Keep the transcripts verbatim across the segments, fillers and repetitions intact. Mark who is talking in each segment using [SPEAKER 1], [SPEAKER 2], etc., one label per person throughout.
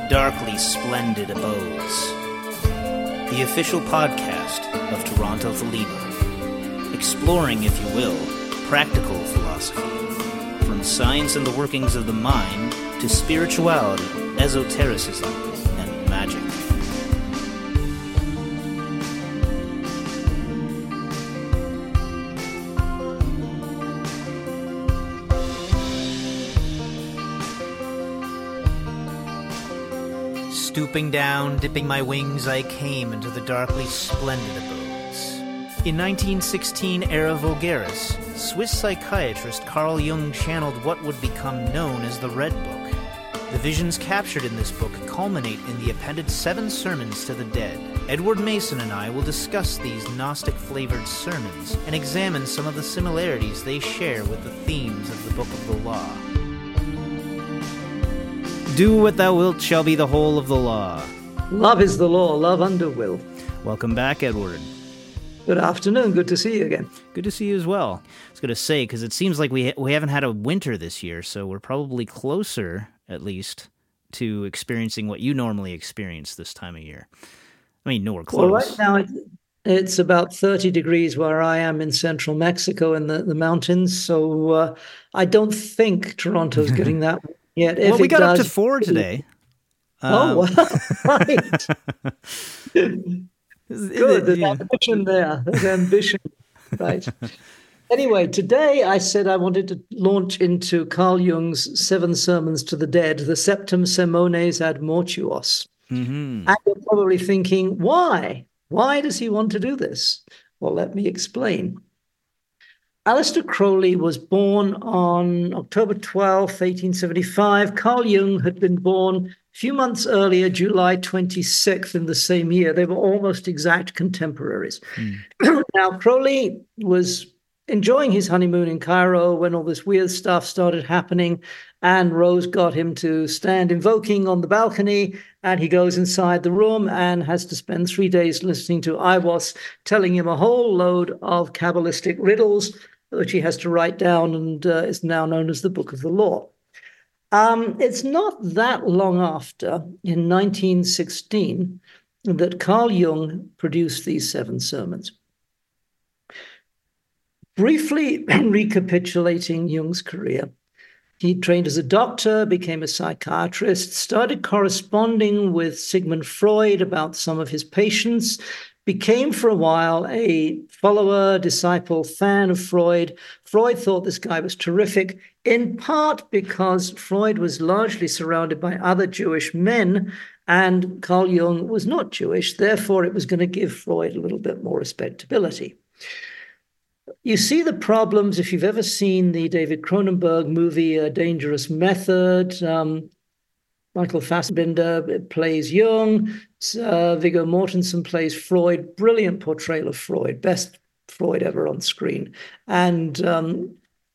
[SPEAKER 1] Darkly Splendid Abodes, the official podcast of Toronto Thelema, exploring, if you will, practical philosophy, from science and the workings of the mind to spirituality, esotericism, and magic. Stooping down, dipping my wings, I came into the darkly splendid abodes. In nineteen sixteen, Era Vulgaris, Swiss psychiatrist Carl Jung channeled what would become known as the Red Book. The visions captured in this book culminate in the appended Seven Sermons to the Dead. Edward Mason and I will discuss these Gnostic-flavored sermons and examine some of the similarities they share with the themes of the Book of the Law. Do what thou wilt shall be the whole of the law.
[SPEAKER 2] Love is the law, love under will.
[SPEAKER 1] Welcome back, Edward.
[SPEAKER 2] Good afternoon, good to see you again.
[SPEAKER 1] Good to see you as well. I was going to say, because it seems like we ha- we haven't had a winter this year, so we're probably closer, at least, to experiencing what you normally experience this time of year. I mean, nowhere close.
[SPEAKER 2] Well, right now it, it's about thirty degrees where I am in central Mexico in the, the mountains, so uh, I don't think Toronto's getting that yet. If
[SPEAKER 1] well, we
[SPEAKER 2] it
[SPEAKER 1] got
[SPEAKER 2] does,
[SPEAKER 1] up to four today.
[SPEAKER 2] Oh,
[SPEAKER 1] Um,
[SPEAKER 2] wow. Right. Good, there's ambition there. There's ambition, right. Anyway, today I said I wanted to launch into Carl Jung's Seven Sermons to the Dead, the Septem Sermones ad Mortuos.
[SPEAKER 1] Mm-hmm.
[SPEAKER 2] And you're probably thinking, why? Why does he want to do this? Well, let me explain. Aleister Crowley was born on October twelfth, eighteen seventy-five. Carl Jung had been born a few months earlier, July twenty-sixth in the same year. They were almost exact contemporaries. Mm. Now, Crowley was enjoying his honeymoon in Cairo when all this weird stuff started happening, and Rose got him to stand invoking on the balcony, and he goes inside the room and has to spend three days listening to Aiwass telling him a whole load of Kabbalistic riddles, which he has to write down, and uh, is now known as the Book of the Law. Um, it's not that long after, in nineteen sixteen, that Carl Jung produced these seven sermons. Briefly recapitulating Jung's career, he trained as a doctor, became a psychiatrist, started corresponding with Sigmund Freud about some of his patients, became for a while a follower, disciple, fan of Freud. Freud thought this guy was terrific, in part because Freud was largely surrounded by other Jewish men, and Carl Jung was not Jewish. Therefore, it was going to give Freud a little bit more respectability. You see the problems if you've ever seen the David Cronenberg movie, A Dangerous Method. Um, Michael Fassbender plays Jung. Uh, Viggo Mortensen plays Freud. Brilliant portrayal of Freud. Best Freud ever on screen. And um,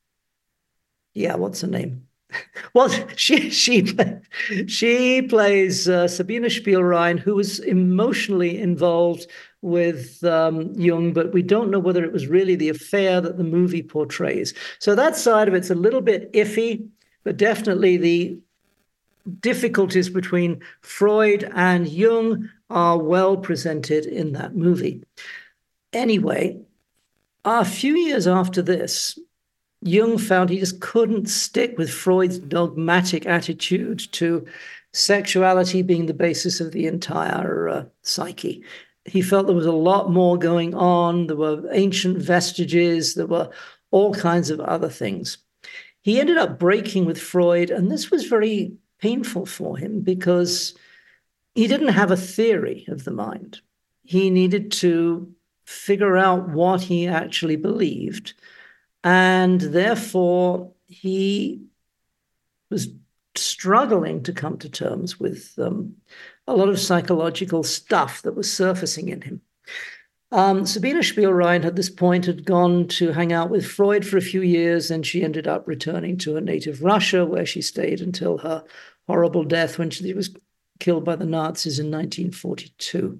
[SPEAKER 2] yeah, what's her name? Well, she she she plays uh, Sabina Spielrein, who was emotionally involved with um, Jung, but we don't know whether it was really the affair that the movie portrays. So that side of it's a little bit iffy, but definitely the difficulties between Freud and Jung are well presented in that movie. Anyway, a few years after this, Jung found he just couldn't stick with Freud's dogmatic attitude to sexuality being the basis of the entire uh, psyche. He felt there was a lot more going on. There were ancient vestiges. There were all kinds of other things. He ended up breaking with Freud, and this was very painful for him because he didn't have a theory of the mind. He needed to figure out what he actually believed. And therefore, he was struggling to come to terms with um, a lot of psychological stuff that was surfacing in him. Um, Sabina Spielrein at this point had gone to hang out with Freud for a few years, and she ended up returning to her native Russia, where she stayed until her horrible death when she was killed by the Nazis in nineteen forty-two.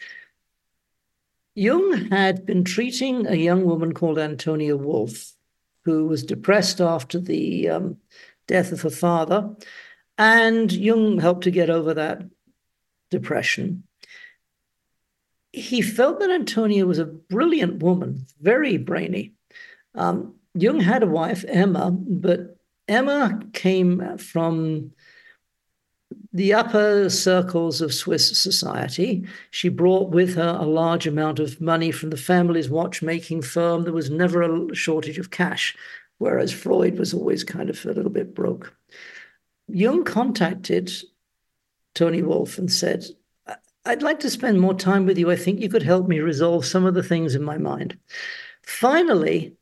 [SPEAKER 2] Jung had been treating a young woman called Antonia Wolff, who was depressed after the um, death of her father, And Jung helped to get over that depression. He felt that Antonia was a brilliant woman, very brainy. Um, Jung had a wife, Emma, but Emma came from the upper circles of Swiss society. She brought with her a large amount of money from the family's watchmaking firm. There was never a shortage of cash, whereas Freud was always kind of a little bit broke. Jung contacted Toni Wolff and said, I'd like to spend more time with you. I think you could help me resolve some of the things in my mind. Finally,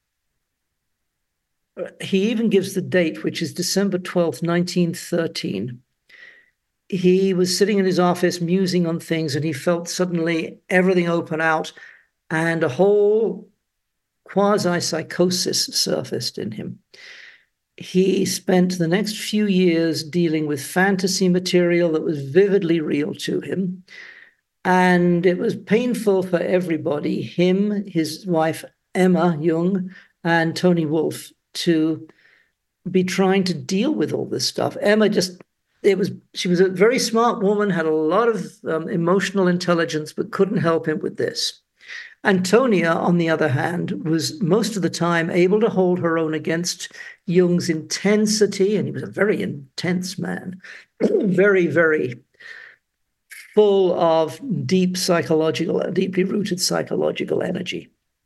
[SPEAKER 2] he even gives the date, which is December twelfth, nineteen thirteen. He was sitting in his office musing on things, and he felt suddenly everything open out, and a whole quasi-psychosis surfaced in him. He spent the next few years dealing with fantasy material that was vividly real to him. And it was painful for everybody, him, his wife, Emma Jung, and Toni Wolff, to be trying to deal with all this stuff. Emma just, it was, she was a very smart woman, had a lot of um, emotional intelligence, but couldn't help him with this. Antonia, on the other hand, was most of the time able to hold her own against Jung's intensity, and he was a very intense man, very, very full of deep psychological, deeply rooted psychological energy.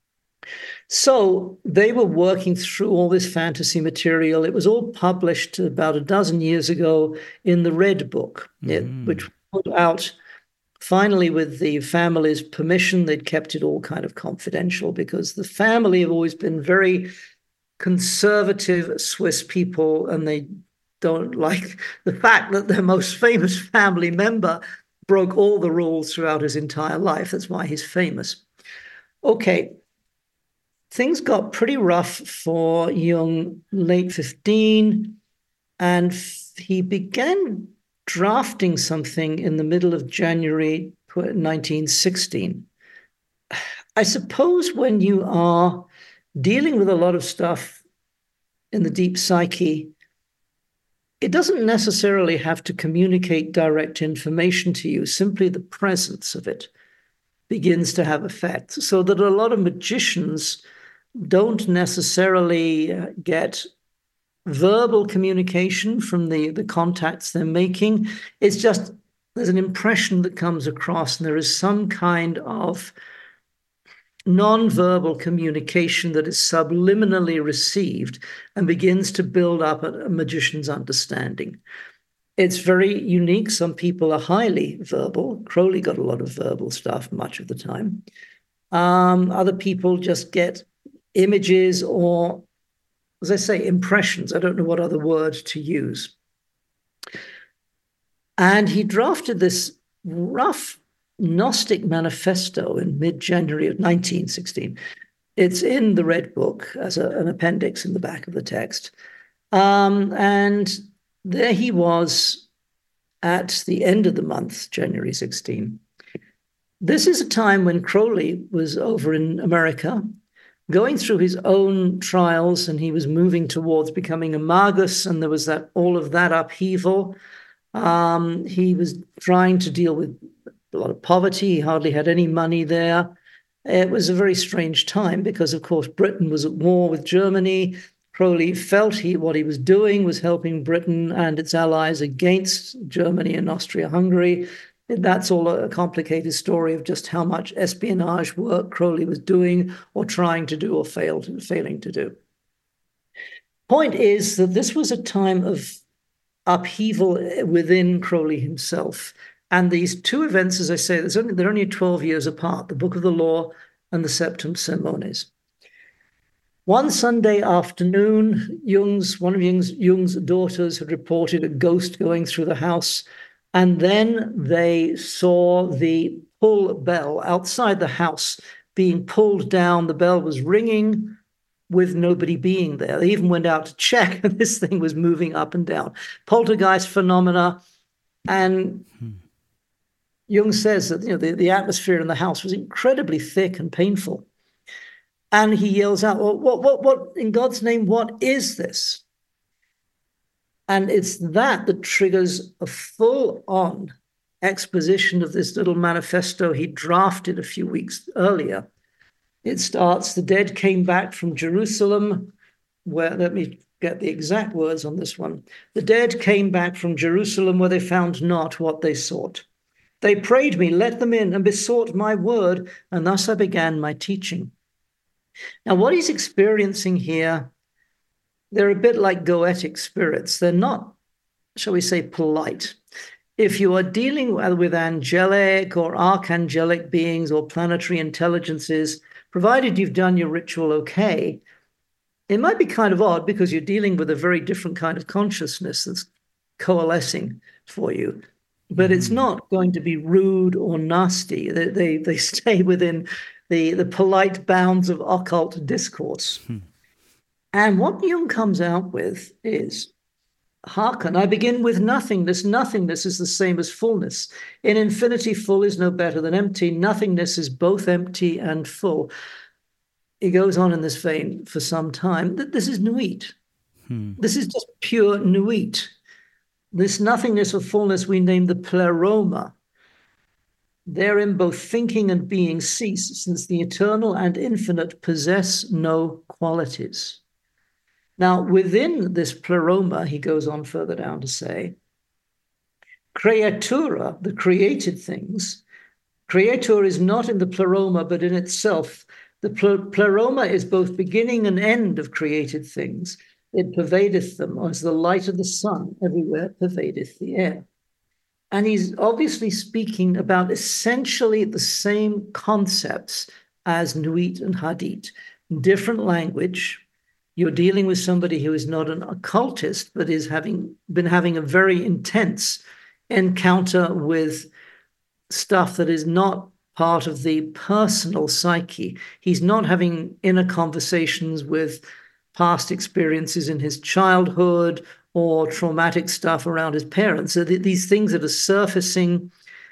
[SPEAKER 2] So they were working through all this fantasy material. It was all published about a dozen years ago in the Red Book, mm. it, which put out finally with the family's permission. They'd kept it all kind of confidential because the family have always been very conservative Swiss people, and they don't like the fact that their most famous family member broke all the rules throughout his entire life. That's why he's famous. Okay. Things got pretty rough for Jung, late fifteen, and he began drafting something in the middle of January nineteen sixteen. I suppose when you are dealing with a lot of stuff in the deep psyche, it doesn't necessarily have to communicate direct information to you. Simply the presence of it begins to have effect. So that a lot of magicians don't necessarily get verbal communication from the, the contacts they're making. It's just there's an impression that comes across, and there is some kind of non-verbal communication that is subliminally received and begins to build up a, a magician's understanding. It's very unique. Some people are highly verbal. Crowley got a lot of verbal stuff much of the time. Um, other people just get images or, as I say, impressions. I don't know what other word to use. And he drafted this rough Gnostic manifesto in mid-January of nineteen sixteen. It's in the Red Book as a, an appendix in the back of the text. Um, and there he was at the end of the month, January sixteenth. This is a time when Crowley was over in America, going through his own trials, and he was moving towards becoming a magus, and there was that all of that upheaval. Um, he was trying to deal with a lot of poverty. He hardly had any money there. It was a very strange time because, of course, Britain was at war with Germany. Crowley felt he what he was doing was helping Britain and its allies against Germany and Austria-Hungary. That's all a complicated story of just how much espionage work Crowley was doing or trying to do or failed, failing to do. Point is that this was a time of upheaval within Crowley himself. And these two events, as I say, there's only, they're only twelve years apart, the Book of the Law and the Septem Sermones. One Sunday afternoon, Jung's, one of Jung's, Jung's daughters had reported a ghost going through the house. And then they saw the pull bell outside the house being pulled down. The bell was ringing with nobody being there. They even went out to check, and this thing was moving up and down. Poltergeist phenomena. And hmm. Jung says that, you know, the, the atmosphere in the house was incredibly thick and painful. And he yells out, well, what, what, what, in God's name, what is this? And it's that that triggers a full-on exposition of this little manifesto he drafted a few weeks earlier. It starts, the dead came back from Jerusalem, where, let me get the exact words on this one. The dead came back from Jerusalem where they found not what they sought. They prayed me, let them in, and besought my word, and thus I began my teaching. Now, what he's experiencing here, they're a bit like goetic spirits. They're not, shall we say, polite. If you are dealing with angelic or archangelic beings or planetary intelligences, provided you've done your ritual okay, it might be kind of odd because you're dealing with a very different kind of consciousness that's coalescing for you. But it's not going to be rude or nasty. They, they, they stay within the, the polite bounds of occult discourse. Hmm. And what Jung comes out with is, hearken, I begin with nothingness. Nothingness is the same as fullness. In infinity, full is no better than empty. Nothingness is both empty and full. He goes on in this vein for some time. This is Nuit. Hmm. This is just pure Nuit. This nothingness or fullness we name the pleroma. Therein both thinking and being cease, since the eternal and infinite possess no qualities. Now, within this pleroma, he goes on further down to say, creatura, the created things, creator is not in the pleroma, but in itself. The pleroma is both beginning and end of created things. It pervadeth them, as the light of the sun everywhere pervadeth the air. And he's obviously speaking about essentially the same concepts as Nuit and Hadith. Different language. You're dealing with somebody who is not an occultist, but is having been having a very intense encounter with stuff that is not part of the personal psyche. He's not having inner conversations with past experiences in his childhood or traumatic stuff around his parents. So these things that are surfacing,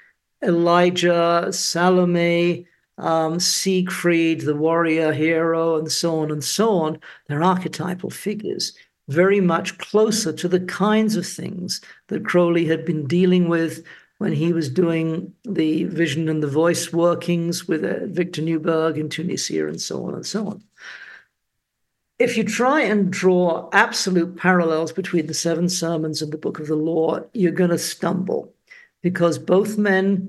[SPEAKER 2] Elijah, Salome, um, Siegfried, the warrior hero, and so on and so on, they're archetypal figures, very much closer to the kinds of things that Crowley had been dealing with when he was doing the vision and the voice workings with uh, Victor Newberg in Tunisia and so on and so on. If you try and draw absolute parallels between the Seven Sermons and the Book of the Law, you're going to stumble because both men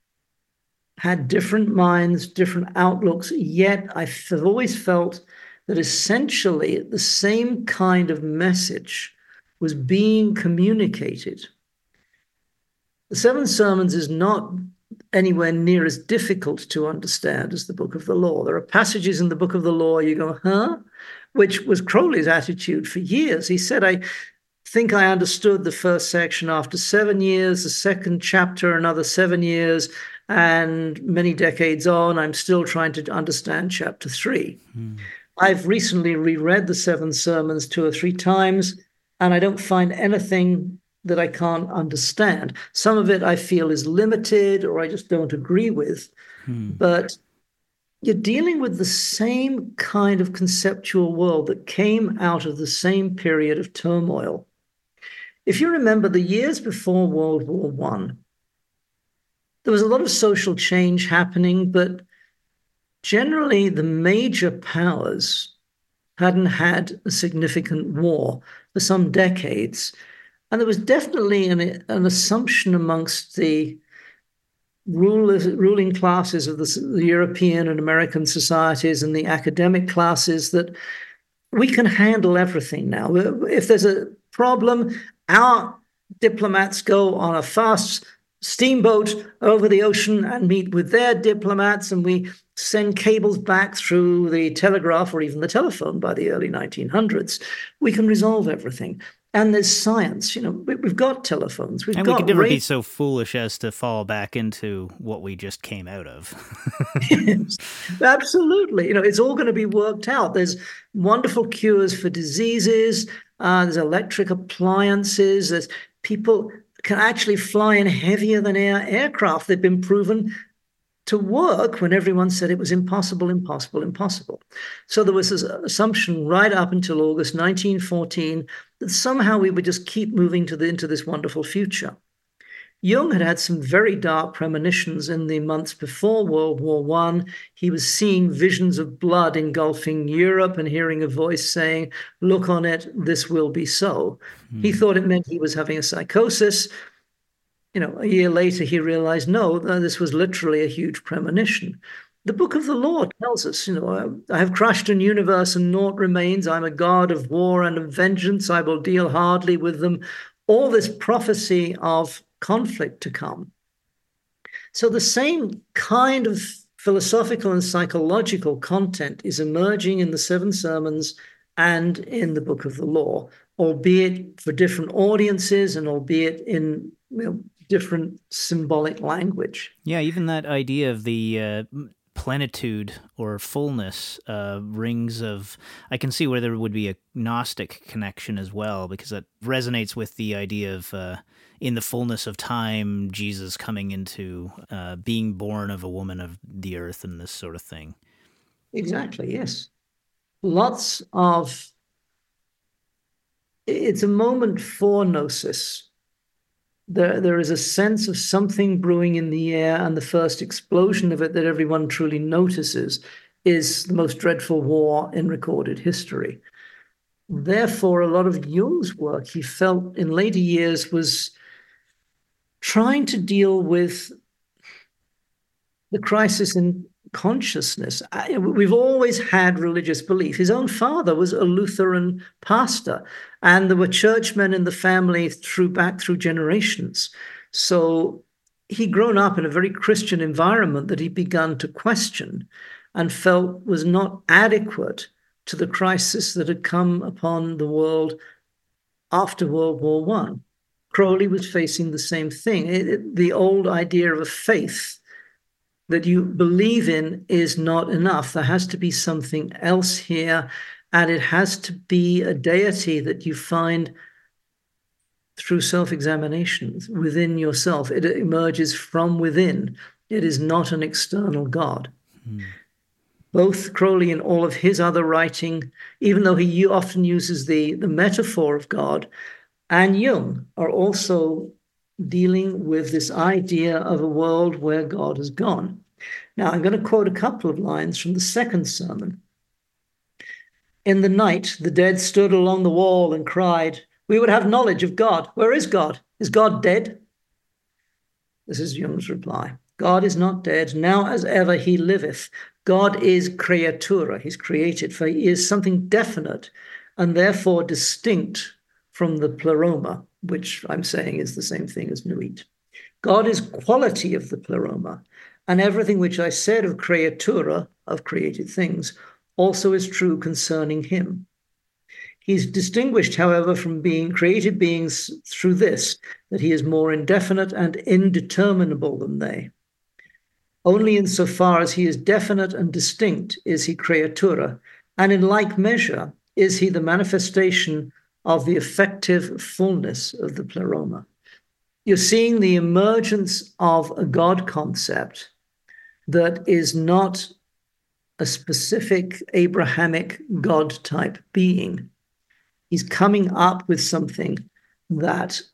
[SPEAKER 2] had different minds, different outlooks, yet I've always felt that essentially the same kind of message was being communicated. The Seven Sermons is not anywhere near as difficult to understand as the Book of the Law. There are passages in the Book of the Law you go, huh? Which was Crowley's attitude for years. He said, I think I understood the first section after seven years, the second chapter another seven years, and many decades on, I'm still trying to understand chapter three. Hmm. I've recently reread the Seven Sermons two or three times, and I don't find anything that I can't understand. Some of it I feel is limited or I just don't agree with. Hmm. But you're dealing with the same kind of conceptual world that came out of the same period of turmoil. If you remember the years before World War One, there was a lot of social change happening, but generally the major powers hadn't had a significant war for some decades. And there was definitely an, an assumption amongst the rulers, ruling classes of the, the European and American societies and the academic classes that we can handle everything now. If there's a problem, our diplomats go on a fast steamboat over the ocean and meet with their diplomats, and we send cables back through the telegraph or even the telephone by the early nineteen hundreds. We can resolve everything. And there's science, you know, we've got telephones. We've
[SPEAKER 1] and
[SPEAKER 2] got
[SPEAKER 1] we could never
[SPEAKER 2] ra-
[SPEAKER 1] be so foolish as to fall back into what we just came out of.
[SPEAKER 2] Yes, absolutely. You know, it's all going to be worked out. There's wonderful cures for diseases. Uh, there's electric appliances. There's people can actually fly in heavier than air aircraft. They've been proven to work when everyone said it was impossible, impossible, impossible. So there was this assumption right up until August nineteen fourteen that somehow we would just keep moving to the, into this wonderful future. Jung had had some very dark premonitions in the months before World War One. He was seeing visions of blood engulfing Europe and hearing a voice saying, "Look on it, this will be so." Mm. He thought it meant he was having a psychosis. You know, a year later, he realized, no, this was literally a huge premonition. The Book of the Law tells us, you know, I have crushed an universe and naught remains. I'm a god of war and of vengeance. I will deal hardly with them. All this prophecy of conflict to come. So the same kind of philosophical and psychological content is emerging in the Seven Sermons and in the Book of the Law, albeit for different audiences and albeit in, you know, different symbolic language.
[SPEAKER 1] Yeah, even that idea of the uh, plenitude or fullness uh, rings of, I can see where there would be a Gnostic connection as well, because that resonates with the idea of uh, in the fullness of time, Jesus coming into uh, being born of a woman of the earth and this sort of thing.
[SPEAKER 2] Exactly, yes. Lots of, it's a moment for gnosis. There, there is a sense of something brewing in the air, and the first explosion of it that everyone truly notices is the most dreadful war in recorded history. Therefore, a lot of Jung's work, he felt in later years, was trying to deal with the crisis in consciousness. We've always had religious belief. His own father was a Lutheran pastor, and there were churchmen in the family through back through generations. So he'd grown up in a very Christian environment that he began to question and felt was not adequate to the crisis that had come upon the world after World War One. Crowley was facing the same thing. It, it, the old idea of a faith that you believe in is not enough. There has to be something else here, and it has to be a deity that you find through self-examination within yourself. It emerges from within. It is not an external God. Mm. Both Crowley and all of his other writing, even though he often uses the, the metaphor of God, and Jung are also dealing with this idea of a world where God has gone. Now, I'm going to quote a couple of lines from the second sermon. In the night, the dead stood along the wall and cried, "We would have knowledge of God. Where is God? Is God dead?" This is Jung's reply. God is not dead. Now as ever he liveth. God is creatura. He's created, for he is something definite and therefore distinct from the pleroma, which I'm saying is the same thing as nuit. God is quality of the pleroma, and everything which I said of creatura, of created things, also is true concerning him. He's distinguished, however, from being created beings through this, that he is more indefinite and indeterminable than they. Only insofar as he is definite and distinct is he creatura, and in like measure is he the manifestation of the effective fullness of the pleroma. You're seeing the emergence of a God concept that is not a specific Abrahamic God-type being. He's coming up with something that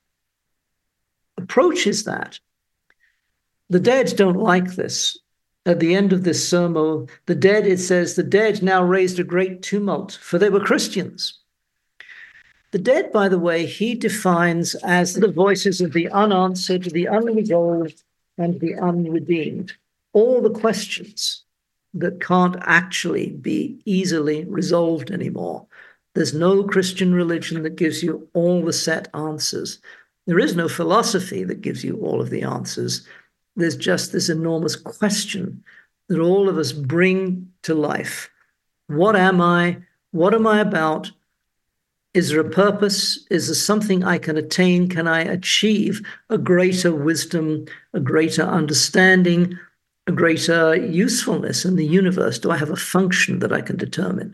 [SPEAKER 2] approaches that. The dead don't like this. At the end of this sermon, the dead, it says, the dead now raised a great tumult, for they were Christians. The dead, by the way, he defines as the voices of the unanswered, the unresolved, and the unredeemed. All the questions that can't actually be easily resolved anymore. There's no Christian religion that gives you all the set answers. There is no philosophy that gives you all of the answers. There's just this enormous question that all of us bring to life. What am I? What am I about? Is there a purpose? Is there something I can attain? Can I achieve a greater wisdom, a greater understanding, a greater usefulness in the universe? Do I have a function that I can determine?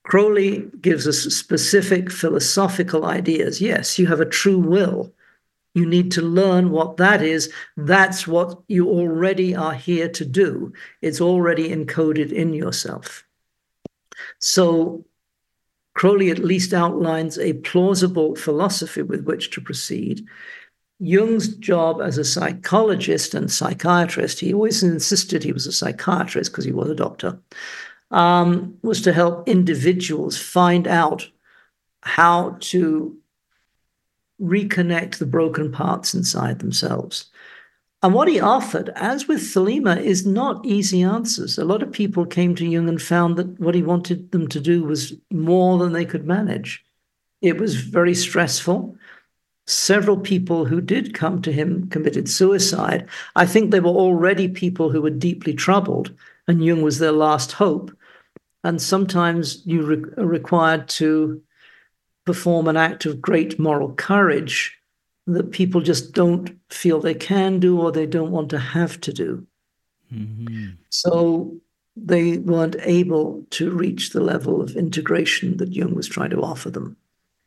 [SPEAKER 2] Crowley gives us specific philosophical ideas. Yes, you have a true will. You need to learn what that is. That's what you already are here to do. It's already encoded in yourself. So Crowley at least outlines a plausible philosophy with which to proceed. Jung's job as a psychologist and psychiatrist, he always insisted he was a psychiatrist because he was a doctor, um, was to help individuals find out how to reconnect the broken parts inside themselves. And what he offered, as with Thelema, is not easy answers. A lot of people came to Jung and found that what he wanted them to do was more than they could manage. It was very stressful. Several people who did come to him committed suicide. I think they were already people who were deeply troubled, and Jung was their last hope. And sometimes you re- are required to perform an act of great moral courage that people just don't feel they can do or they don't want to have to do. Mm-hmm. So they weren't able to reach the level of integration that Jung was trying to offer them.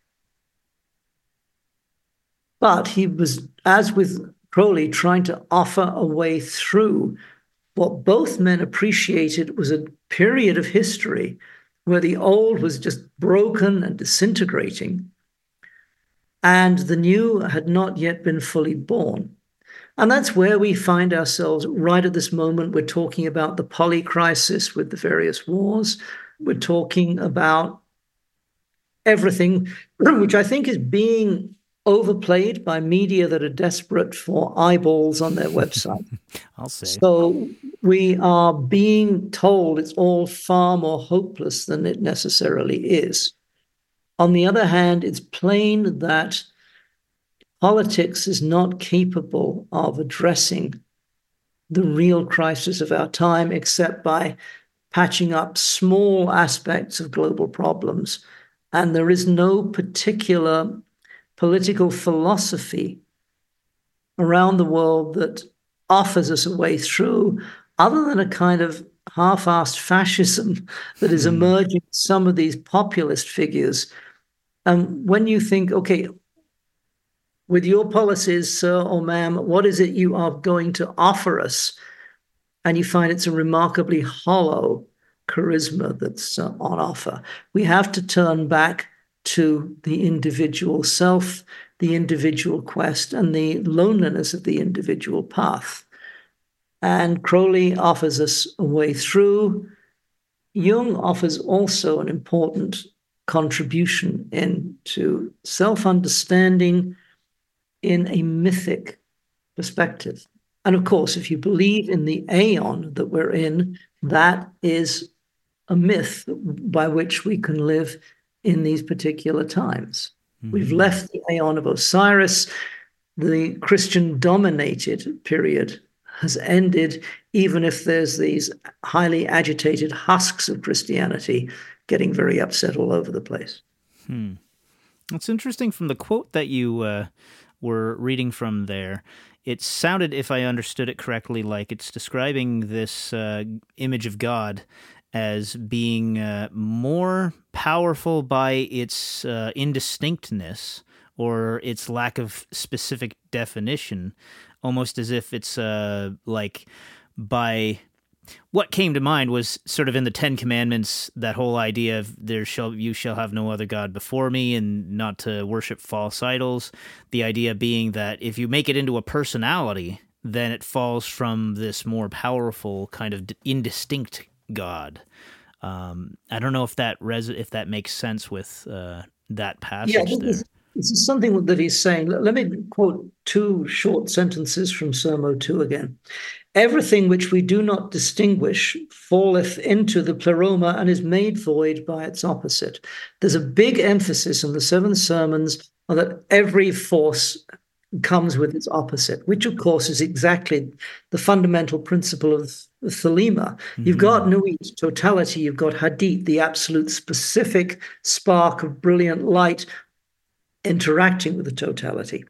[SPEAKER 2] But he was, as with Crowley, trying to offer a way through what both men appreciated was a period of history where the old was just broken and disintegrating, and the new had not yet been fully born. And that's where we find ourselves right at this moment. We're talking about the polycrisis with the various wars. We're talking about everything, which I think is being overplayed by media that are desperate for eyeballs on their website.
[SPEAKER 1] I'll say.
[SPEAKER 2] So we are being told it's all far more hopeless than it necessarily is. On the other hand, it's plain that politics is not capable of addressing the real crisis of our time except by patching up small aspects of global problems. And there is no particular political philosophy around the world that offers us a way through, other than a kind of half-assed fascism that is emerging in some of these populist figures. And when you think, okay, with your policies, sir or ma'am, what is it you are going to offer us? And you find it's a remarkably hollow charisma that's uh, on offer. We have to turn back to the individual self, the individual quest, and the loneliness of the individual path. And Crowley offers us a way through. Jung offers also an important contribution into self-understanding in a mythic perspective. And of course, if you believe in the aeon that we're in, that is a myth by which we can live in these particular times. Mm-hmm. We've left the aeon of Osiris. The Christian-dominated period has ended, even if there's these highly agitated husks of Christianity getting very upset all over the place.
[SPEAKER 1] Hmm. It's interesting from the quote that you uh, were reading from there. It sounded, if I understood it correctly, like it's describing this uh, image of God as being uh, more powerful by its uh, indistinctness or its lack of specific definition, almost as if it's uh, like by... What came to mind was sort of in the Ten Commandments, that whole idea of there shall you shall have no other God before me and not to worship false idols. The idea being that if you make it into a personality, then it falls from this more powerful kind of indistinct God. Um, I don't know if that res- if that makes sense with uh, that passage
[SPEAKER 2] yeah,
[SPEAKER 1] there.
[SPEAKER 2] This, this is something that he's saying. Let, let me quote two short sentences from Sermo two again. Everything which we do not distinguish falleth into the pleroma and is made void by its opposite. There's a big emphasis in the seven sermons on that every force comes with its opposite, which of course is exactly the fundamental principle of Thelema. Mm-hmm. You've got Nuit, totality, you've got Hadith, the absolute specific spark of brilliant light interacting with the totality.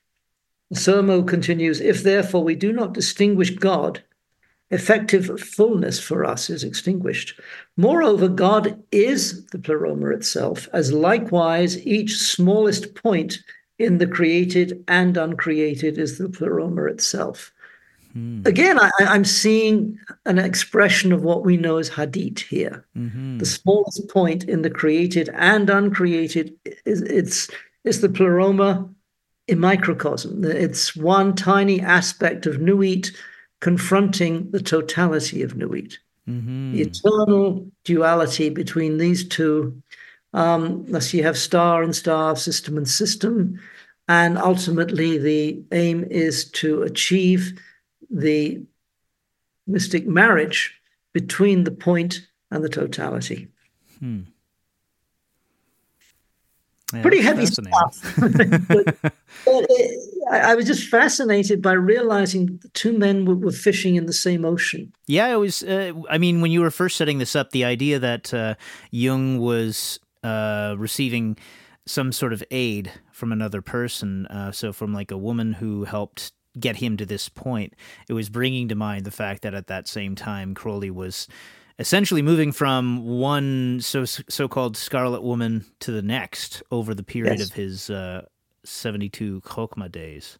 [SPEAKER 2] Sermo continues, if therefore we do not distinguish God, effective fullness for us is extinguished. Moreover, God is the pleroma itself, as likewise each smallest point in the created and uncreated is the pleroma itself.
[SPEAKER 1] Hmm.
[SPEAKER 2] Again, I, I'm seeing an expression of what we know as hadith here.
[SPEAKER 1] Mm-hmm.
[SPEAKER 2] The smallest point in the created and uncreated is it's it's the pleroma in microcosm. It's one tiny aspect of Nuit confronting the totality of Nuit.
[SPEAKER 1] Mm-hmm.
[SPEAKER 2] The eternal duality between these two. Um, thus, you have star and star, system and system, and ultimately the aim is to achieve the mystic marriage between the point and the totality.
[SPEAKER 1] Hmm. Yeah,
[SPEAKER 2] Pretty heavy stuff. but, but it, I, I was just fascinated by realizing the two men were, were fishing in the same ocean.
[SPEAKER 1] Yeah, it was. Uh, I mean, when you were first setting this up, the idea that uh, Jung was uh, receiving some sort of aid from another person, uh, so from like a woman who helped get him to this point, it was bringing to mind the fact that at that same time, Crowley was essentially moving from one so so-called Scarlet Woman to the next over the period yes. of his uh, seventy-two Chokmah days.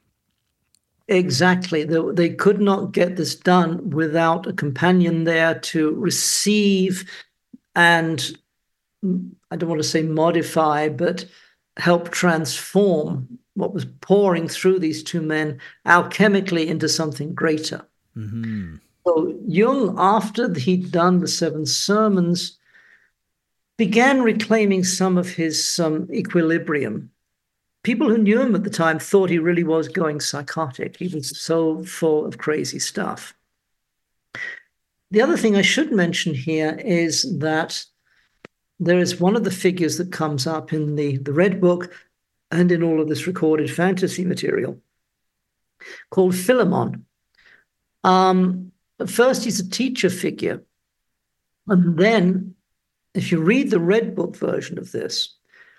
[SPEAKER 2] Exactly. They, they could not get this done without a companion there to receive and, I don't want to say modify, but help transform what was pouring through these two men alchemically into something greater.
[SPEAKER 1] Mm-hmm.
[SPEAKER 2] So Jung, after he'd done the seven sermons, began reclaiming some of his um, equilibrium. People who knew him at the time thought he really was going psychotic. He was so full of crazy stuff. The other thing I should mention here is that there is one of the figures that comes up in the, the Red Book and in all of this recorded fantasy material called Philemon. Um, at first, he's a teacher figure. And then, if you read the Red Book version of this,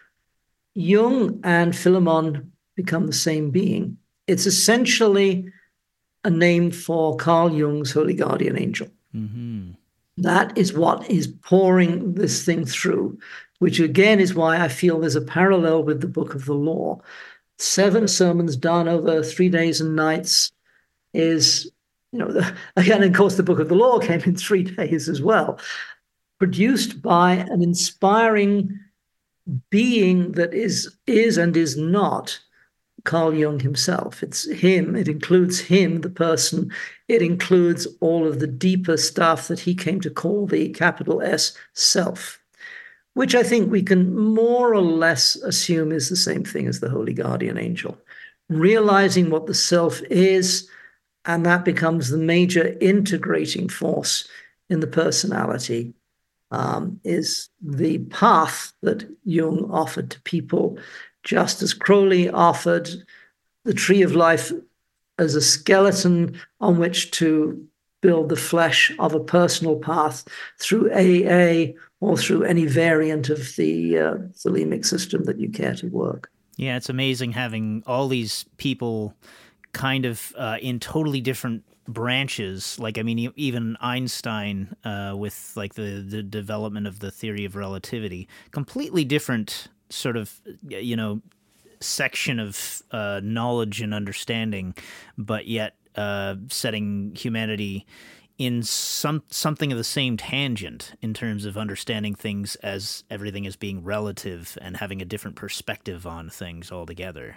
[SPEAKER 2] Jung and Philemon become the same being. It's essentially a name for Carl Jung's holy guardian angel.
[SPEAKER 1] Mm-hmm.
[SPEAKER 2] That is what is pouring this thing through, which again is why I feel there's a parallel with the Book of the Law. Seven sermons done over three days and nights is, you know, the, again, of course, the Book of the Law came in three days as well, produced by an inspiring being that is is and is not Carl Jung himself. It's him. It includes him, the person. It includes all of the deeper stuff that he came to call the capital S self, which I think we can more or less assume is the same thing as the holy guardian angel. Realizing what the self is, and that becomes the major integrating force in the personality. Um, is the path that Jung offered to people, just as Crowley offered the tree of life as a skeleton on which to build the flesh of a personal path through A A or through any variant of the uh, thelemic system that you care to work.
[SPEAKER 1] Yeah, it's amazing having all these people kind of uh, in totally different branches. Like, I mean, even Einstein uh, with like the, the development of the theory of relativity, completely different sort of, you know, section of uh, knowledge and understanding, but yet uh, setting humanity in some something of the same tangent in terms of understanding things as everything as being relative and having a different perspective on things altogether.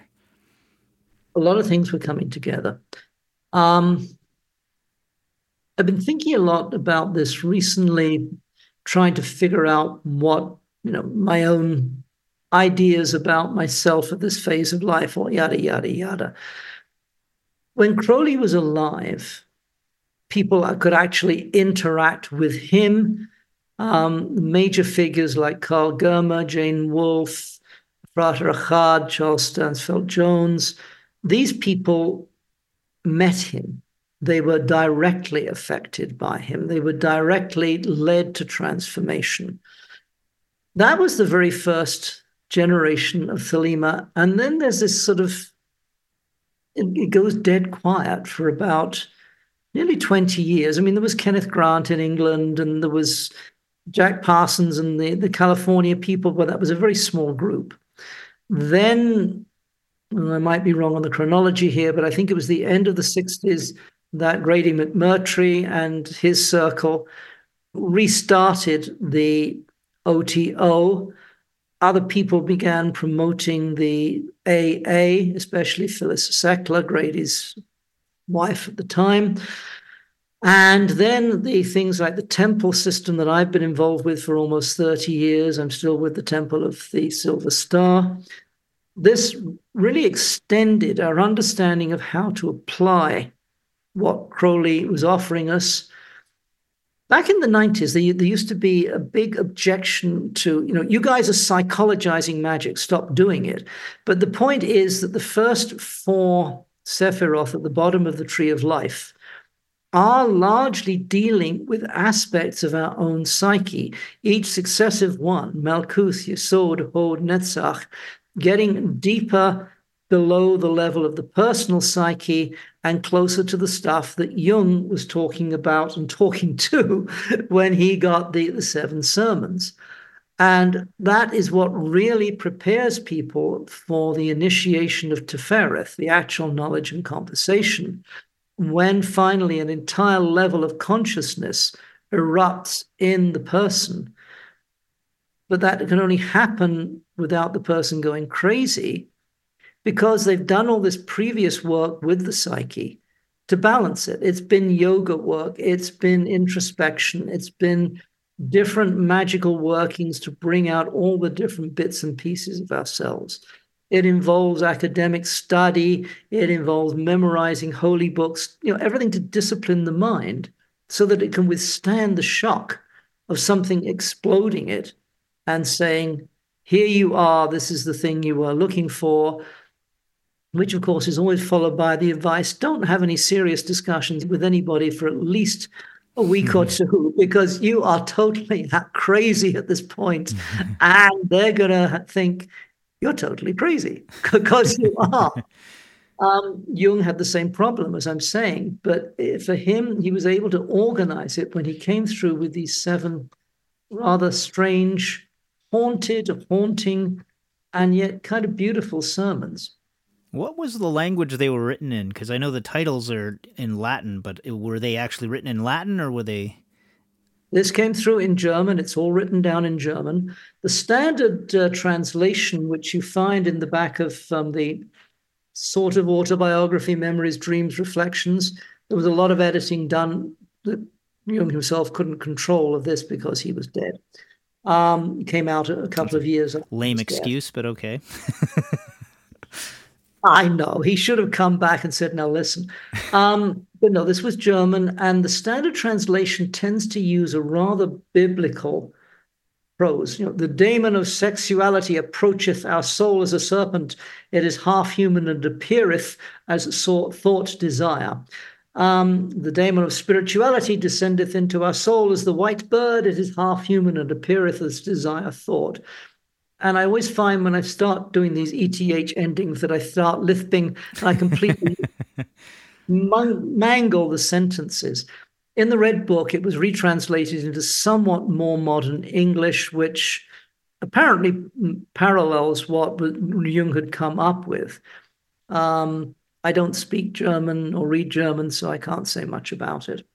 [SPEAKER 2] A lot of things were coming together. Um, I've been thinking a lot about this recently, trying to figure out what, you know, my own ideas about myself at this phase of life, or yada, yada, yada. When Crowley was alive, people could actually interact with him. Um, major figures like Carl Germer, Jane Wolfe, Frater Achad, Charles Stansfeld Jones, these people met him. They were directly affected by him. They were directly led to transformation. That was the very first generation of Thelema. And then there's this sort of, it, it goes dead quiet for about nearly twenty years. I mean, there was Kenneth Grant in England, and there was Jack Parsons and the, the California people, but that was a very small group. Then and I might be wrong on the chronology here, but I think it was the end of the sixties that Grady McMurtry and his circle restarted the O T O. Other people began promoting the A A, especially Phyllis Seckler, Grady's wife at the time. And then the things like the temple system that I've been involved with for almost thirty years. I'm still with the Temple of the Silver Star. This really extended our understanding of how to apply what Crowley was offering us. Back in the nineties, there, there used to be a big objection to, you know, you guys are psychologizing magic, stop doing it. But the point is that the first four Sephiroth at the bottom of the Tree of Life are largely dealing with aspects of our own psyche. Each successive one, Malkuth, Yesod, Hod, Netzach, getting deeper below the level of the personal psyche and closer to the stuff that Jung was talking about and talking to when he got the, the seven sermons. And that is what really prepares people for the initiation of Tefereth, the actual knowledge and conversation, when finally an entire level of consciousness erupts in the person. But that can only happen without the person going crazy, because they've done all this previous work with the psyche to balance it. It's been yoga work, it's been introspection, it's been different magical workings to bring out all the different bits and pieces of ourselves. It involves academic study, it involves memorizing holy books, you know, everything to discipline the mind so that it can withstand the shock of something exploding it and saying, here you are, this is the thing you were looking for, which of course is always followed by the advice, don't have any serious discussions with anybody for at least a week or two, because you are totally crazy at this point, and they're going to think you're totally crazy, because you are. Um, Jung had the same problem, as I'm saying, but for him, he was able to organize it when he came through with these seven rather strange, haunted, haunting, and yet kind of beautiful sermons.
[SPEAKER 1] What was the language they were written in? Because I know the titles are in Latin, but were they actually written in Latin, or were they?
[SPEAKER 2] This came through in German. It's all written down in German. The standard uh, translation, which you find in the back of um, the sort of autobiography, Memories, Dreams, Reflections, there was a lot of editing done that Jung himself couldn't control of this because he was dead. Um, came out a couple of years after.
[SPEAKER 1] Lame excuse, but okay.
[SPEAKER 2] I know. He should have come back and said, now listen. Um, but no, this was German, and the standard translation tends to use a rather biblical prose. You know, the daemon of sexuality approacheth our soul as a serpent. It is half human and appeareth as thought desire. Um, the daemon of spirituality descendeth into our soul as the white bird. It is half human and appeareth as desire thought. And I always find when I start doing these E T H endings that I start lisping, and I completely man- mangle the sentences. In the Red Book, it was retranslated into somewhat more modern English, which apparently parallels what Jung had come up with. Um, I don't speak German or read German, so I can't say much about it.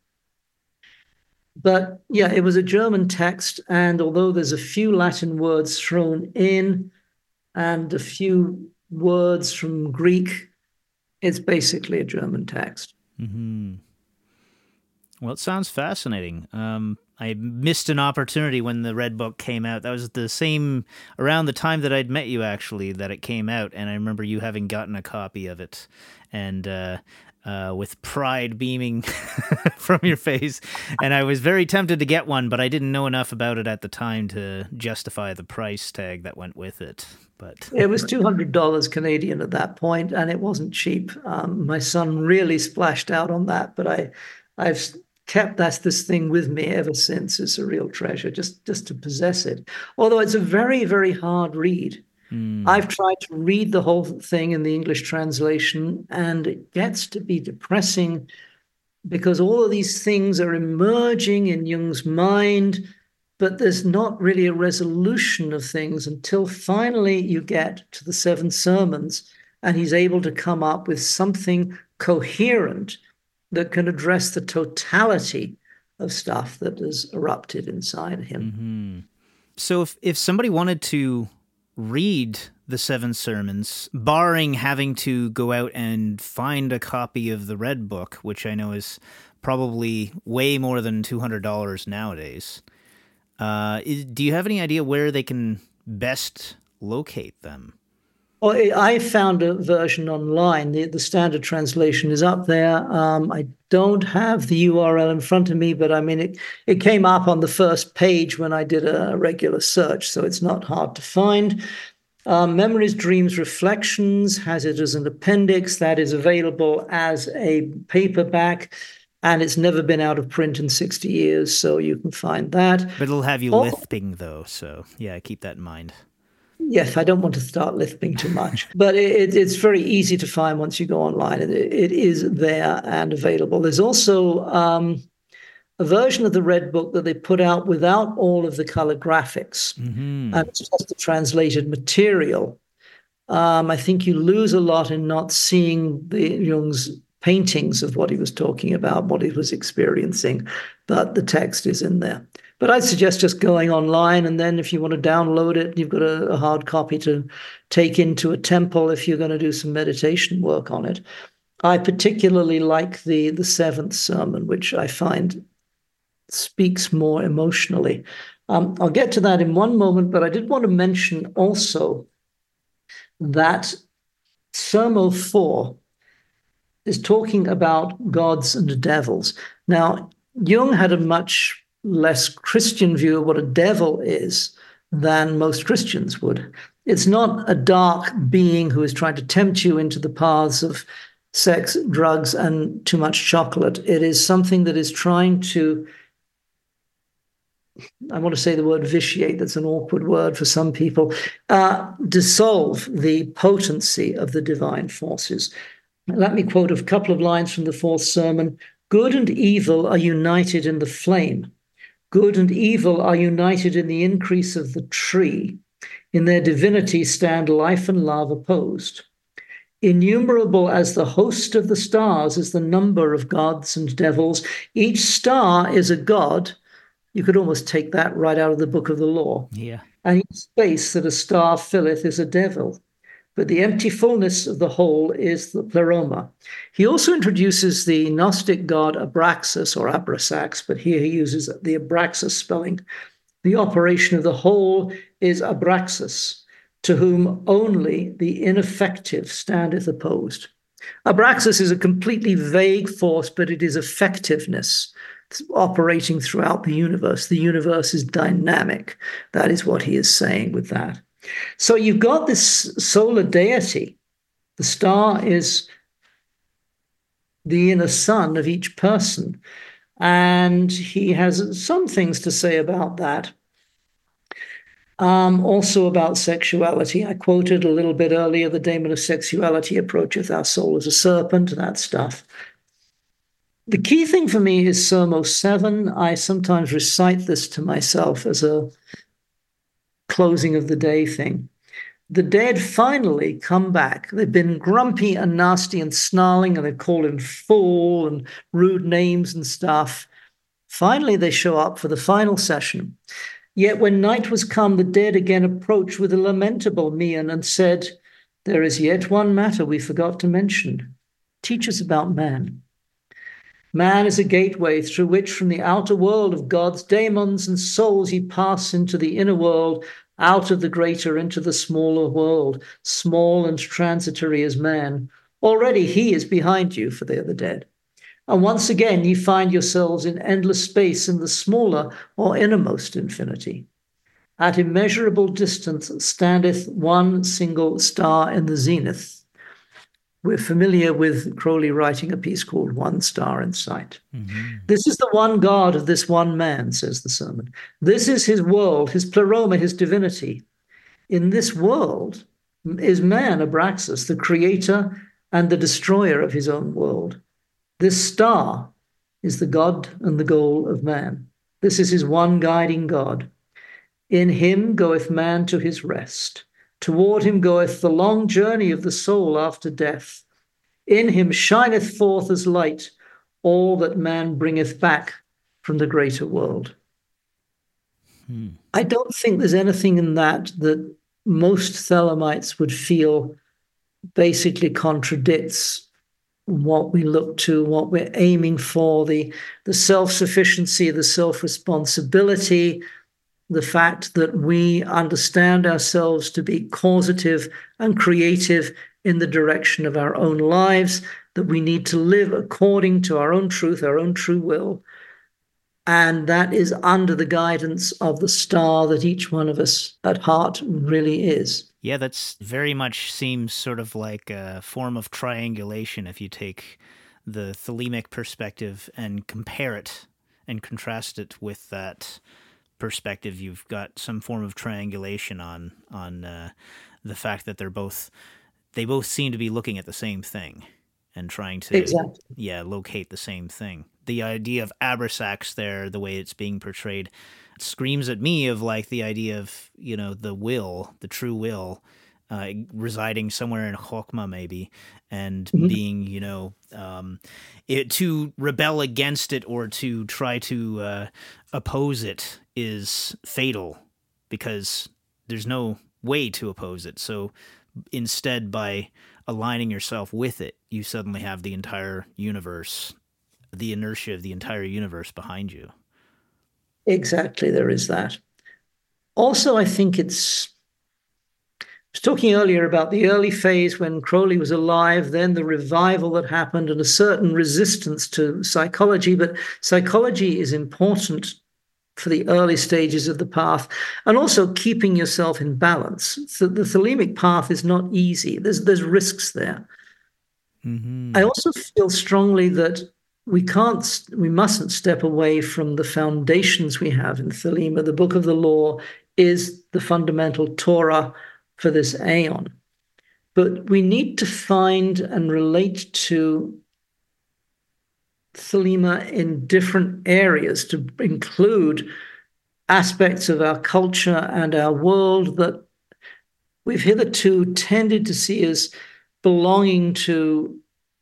[SPEAKER 2] But yeah, it was a German text, and although there's a few Latin words thrown in and a few words from Greek, it's basically a German text.
[SPEAKER 1] Mm-hmm. Well, it sounds fascinating. Um, I missed an opportunity when the Red Book came out. That was the same, around the time that I'd met you, actually, that it came out, and I remember you having gotten a copy of it, and uh, uh, with pride beaming from your face, and I was very tempted to get one, but I didn't know enough about it at the time to justify the price tag that went with it. But
[SPEAKER 2] it was two hundred dollars Canadian at that point, and it wasn't cheap. Um, my son really splashed out on that, but I, I've kept that this thing with me ever since. It's a real treasure, just just to possess it. Although it's a very, very hard read. Mm. I've tried to read the whole thing in the English translation, and it gets to be depressing because all of these things are emerging in Jung's mind, but there's not really a resolution of things until finally you get to the seven sermons, and he's able to come up with something coherent that can address the totality of stuff that has erupted inside him.
[SPEAKER 1] Mm-hmm. So if, if somebody wanted to read the Seven Sermons, barring having to go out and find a copy of the Red Book, which I know is probably way more than two hundred dollars nowadays, uh, is, do you have any idea where they can best locate them?
[SPEAKER 2] Well, I found a version online. The, the standard translation is up there. Um, I don't have the U R L in front of me, but I mean, it, it came up on the first page when I did a regular search, so it's not hard to find. Um, Memories, Dreams, Reflections has it as an appendix that is available as a paperback, and it's never been out of print in sixty years, so you can find that.
[SPEAKER 1] But it'll have you
[SPEAKER 2] oh,
[SPEAKER 1] lisping, though, so yeah, keep that in mind.
[SPEAKER 2] Yes, I don't want to start lisping too much, but it, it's very easy to find once you go online. It, it is there and available. There's also um, a version of the Red Book that they put out without all of the color graphics,
[SPEAKER 1] mm-hmm.
[SPEAKER 2] and it's just the translated material. Um, I think you lose a lot in not seeing the Jung's paintings of what he was talking about, what he was experiencing, but the text is in there. But I'd suggest just going online, and then if you want to download it, you've got a, a hard copy to take into a temple if you're going to do some meditation work on it. I particularly like the, the seventh sermon, which I find speaks more emotionally. Um, I'll get to that in one moment, but I did want to mention also that Sermo four is talking about gods and devils. Now, Jung had a much less Christian view of what a devil is than most Christians would. It's not a dark being who is trying to tempt you into the paths of sex, drugs, and too much chocolate. It is something that is trying to, I want to say the word vitiate, that's an awkward word for some people, uh, dissolve the potency of the divine forces. Let me quote a couple of lines from the fourth sermon. Good and evil are united in the flame. Good and evil are united in the increase of the tree. In their divinity stand life and love opposed. Innumerable as the host of the stars is the number of gods and devils. Each star is a god. You could almost take that right out of the book of the law.
[SPEAKER 1] Yeah.
[SPEAKER 2] And each space that a star filleth is a devil. But the empty fullness of the whole is the pleroma. He also introduces the Gnostic god Abraxas, or Abrasax, but here he uses the Abraxas spelling. The operation of the whole is Abraxas, to whom only the ineffective standeth opposed. Abraxas is a completely vague force, but it is effectiveness operating throughout the universe. The universe is dynamic. That is what he is saying with that. So you've got this solar deity. The star is the inner sun of each person. And he has some things to say about that. Um, also about sexuality. I quoted a little bit earlier, the daemon of sexuality approacheth our soul as a serpent, that stuff. The key thing for me is Sermo seven. I sometimes recite this to myself as a closing of the day thing. The dead finally come back. They've been grumpy and nasty and snarling, and they call him fool and rude names and stuff. Finally, they show up for the final session. Yet when night was come, the dead again approached with a lamentable mien and said, there is yet one matter we forgot to mention. Teach us about man. Man is a gateway through which from the outer world of gods, daemons, and souls ye pass into the inner world, out of the greater into the smaller world, small and transitory as man. Already he is behind you, for they are the dead. And once again ye find yourselves in endless space in the smaller or innermost infinity. At immeasurable distance standeth one single star in the zenith. We're familiar with Crowley writing a piece called One Star in Sight. Mm-hmm. This is the one God of this one man, says the sermon. This is his world, his pleroma, his divinity. In this world is man, Abraxas, the creator and the destroyer of his own world. This star is the God and the goal of man. This is his one guiding God. In him goeth man to his rest. Toward him goeth the long journey of the soul after death. In him shineth forth as light all that man bringeth back from the greater world. Hmm. I don't think there's anything in that that most Thelemites would feel basically contradicts what we look to, what we're aiming for, the, the self-sufficiency, the self-responsibility, the fact that we understand ourselves to be causative and creative in the direction of our own lives, that we need to live according to our own truth, our own true will. And that is under the guidance of the star that each one of us at heart really is.
[SPEAKER 1] Yeah, that's very much seems sort of like a form of triangulation if you take the Thelemic perspective and compare it and contrast it with that perspective. You've got some form of triangulation on on uh, the fact that they're both they both seem to be looking at the same thing and trying to
[SPEAKER 2] exactly.
[SPEAKER 1] yeah locate the same thing. The idea of Abrasax there, the way it's being portrayed, screams at me of like the idea of, you know, the will, the true will, uh, residing somewhere in Chokmah maybe, and mm-hmm. being, you know, um, it, to rebel against it or to try to uh, oppose it is fatal because there's no way to oppose it. So instead, by aligning yourself with it, you suddenly have the entire universe, the inertia of the entire universe behind you.
[SPEAKER 2] Exactly, there is that. Also, I think it's, I was talking earlier about the early phase when Crowley was alive, then the revival that happened and a certain resistance to psychology, but psychology is important for the early stages of the path, and also keeping yourself in balance. So the Thelemic path is not easy. There's, there's risks there. Mm-hmm. I also feel strongly that we can't, we mustn't step away from the foundations we have in Thelema. The Book of the Law is the fundamental Torah for this aeon. But we need to find and relate to Thelema in different areas to include aspects of our culture and our world that we've hitherto tended to see as belonging to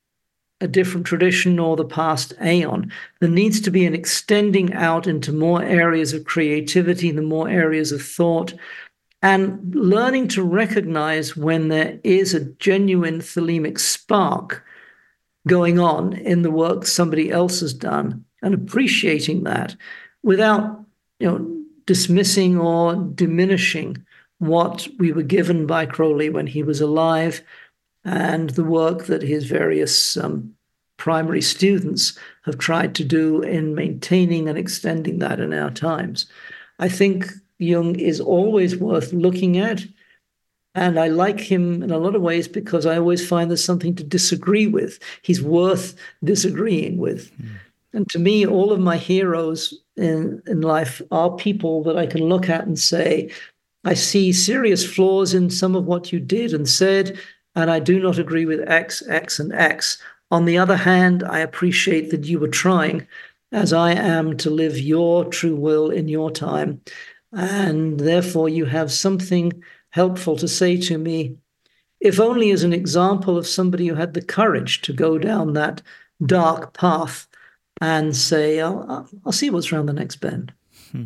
[SPEAKER 2] a different tradition or the past aeon. There needs to be an extending out into more areas of creativity, the more areas of thought, and learning to recognize when there is a genuine Thelemic spark going on in the work somebody else has done, and appreciating that without, you know, dismissing or diminishing what we were given by Crowley when he was alive and the work that his various um, primary students have tried to do in maintaining and extending that in our times. I think Jung is always worth looking at, and I like him in a lot of ways because I always find there's something to disagree with. He's worth disagreeing with. Mm. And to me, all of my heroes in, in life are people that I can look at and say, I see serious flaws in some of what you did and said, and I do not agree with X, X, and X. On the other hand, I appreciate that you were trying, as I am, to live your true will in your time. And therefore, you have something helpful to say to me, if only as an example of somebody who had the courage to go down that dark path and say, I'll, I'll see what's around the next bend. Hmm.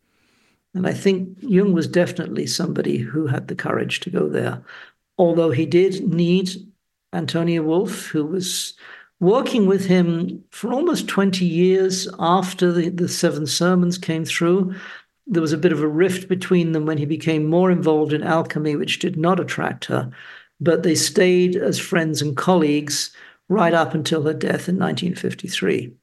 [SPEAKER 2] And I think Jung was definitely somebody who had the courage to go there. Although he did need Antonia Wolff, who was working with him for almost twenty years after the, the Seven Sermons came through. There was a bit of a rift between them when he became more involved in alchemy, which did not attract her. But they stayed as friends and colleagues right up until her death in nineteen fifty-three.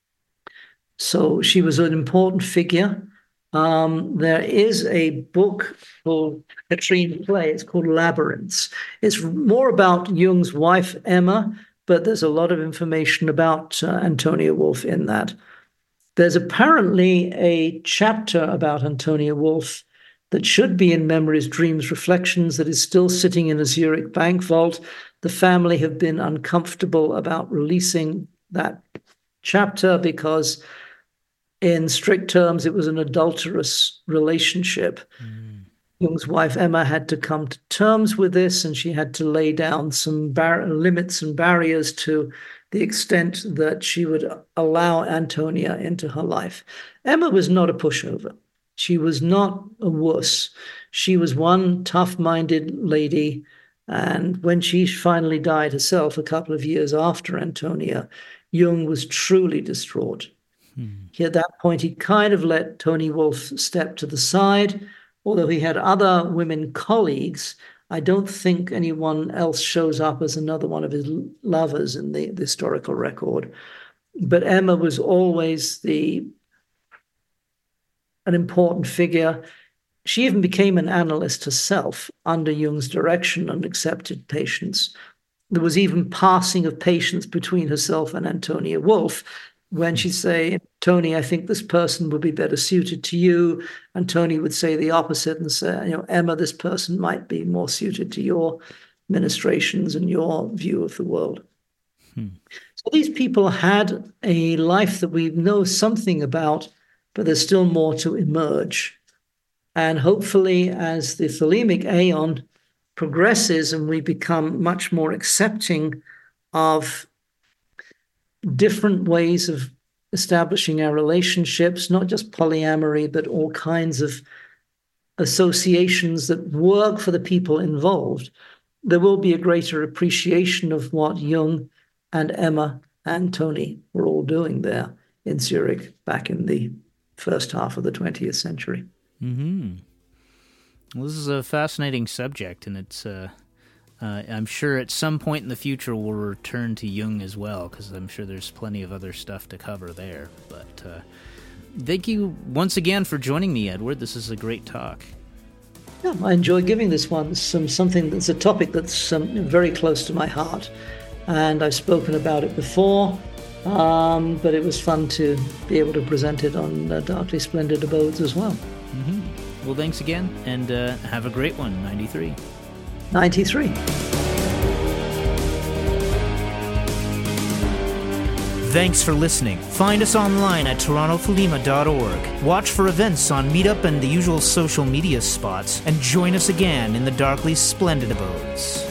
[SPEAKER 2] So she was an important figure. Um, there is a book called Katrine Play. It's called Labyrinths. It's more about Jung's wife, Emma, but there's a lot of information about uh, Antonia Wolff in that. There's apparently a chapter about Antonia Wolff that should be in Memories, Dreams, Reflections that is still sitting in a Zurich bank vault. The family have been uncomfortable about releasing that chapter because in strict terms, it was an adulterous relationship. Mm. Jung's wife, Emma, had to come to terms with this, and she had to lay down some bar- limits and barriers to the extent that she would allow Antonia into her life. Emma was not a pushover. She was not a wuss. She was one tough-minded lady, and when she finally died herself a couple of years after Antonia, Jung was truly distraught. Hmm. He, at that point, he kind of let Toni Wolff step to the side. Although he had other women colleagues, I don't think anyone else shows up as another one of his lovers in the, the historical record. But Emma was always the an important figure. She even became an analyst herself under Jung's direction and accepted patients. There was even passing of patients between herself and Antonia Wolff, when she'd say, Toni, I think this person would be better suited to you. And Toni would say the opposite and say, you know, Emma, this person might be more suited to your ministrations and your view of the world. Hmm. So these people had a life that we know something about, but there's still more to emerge. And hopefully, as the Thelemic Aeon progresses and we become much more accepting of different ways of establishing our relationships, not just polyamory, but all kinds of associations that work for the people involved, there will be a greater appreciation of what Jung and Emma and Toni were all doing there in Zurich back in the first half of the twentieth century.
[SPEAKER 1] Mm-hmm. Well, this is a fascinating subject, and it's uh, uh, I'm sure at some point in the future we'll return to Jung as well, because I'm sure there's plenty of other stuff to cover there. But uh, thank you once again for joining me, Edward. This is a great talk.
[SPEAKER 2] Yeah, I enjoy giving this one some something that's a topic that's um, very close to my heart, and I've spoken about it before. Um, but it was fun to be able to present it on uh, Darkly Splendid Abodes as well.
[SPEAKER 1] Mm-hmm. Well, thanks again, and uh, have a great one, ninety-three.
[SPEAKER 2] ninety-three.
[SPEAKER 1] Thanks for listening. Find us online at toronto thelema dot org. Watch for events on Meetup and the usual social media spots, and join us again in the Darkly Splendid Abodes.